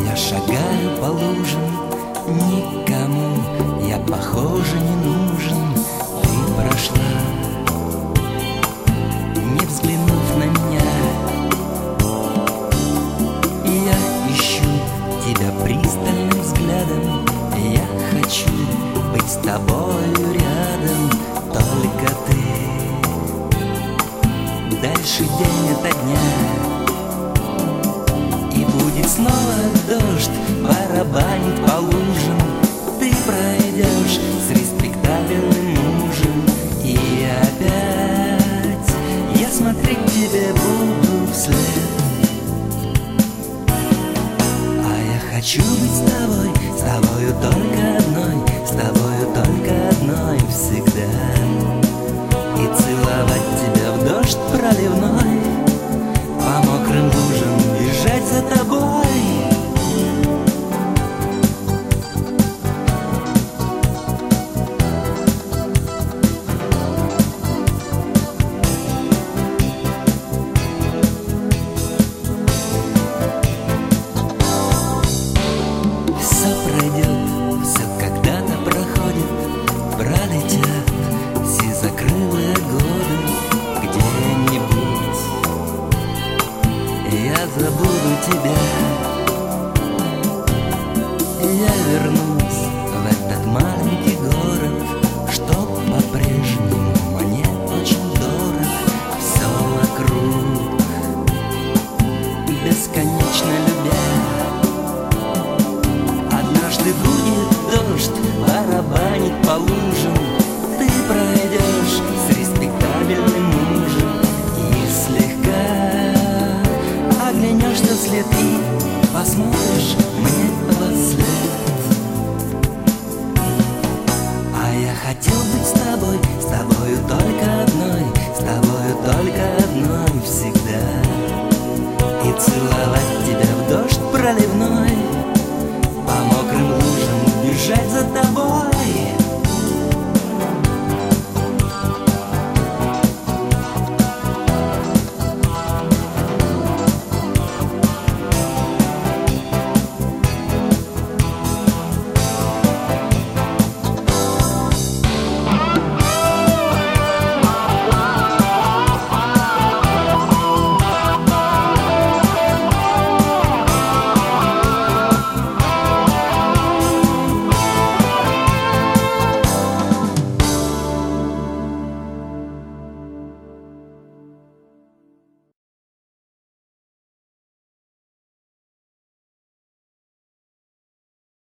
Я шагаю по лужам, никому я, похоже, не нужен. Ты прошла, не взглянув на меня. Я ищу тебя пристальным взглядом. Я хочу быть с тобою рядом. Только ты. Дальше день ото дня, и будет снова дождь барабанить по лужам. Ты пройдешь с респектабельным мужем, и опять я смотреть тебе буду вслед. А я хочу быть с тобою только одной, с тобою только одной всегда. И целовать тебя в дождь проливной, по мокрым лужам бежать за тобой. Все пройдет, все когда-то проходит, пролетят сизокрылые годы. Где-нибудь я забуду тебя. Я вернусь в этот маленький город, что по-прежнему мне очень дорог. Все вокруг бесконечно любя. Однажды будет дождь барабанить по лужам. Ты пройдешь с респектабельным мужем и слегка оглянешься вслед и посмотришь мне во след. А я хотел бы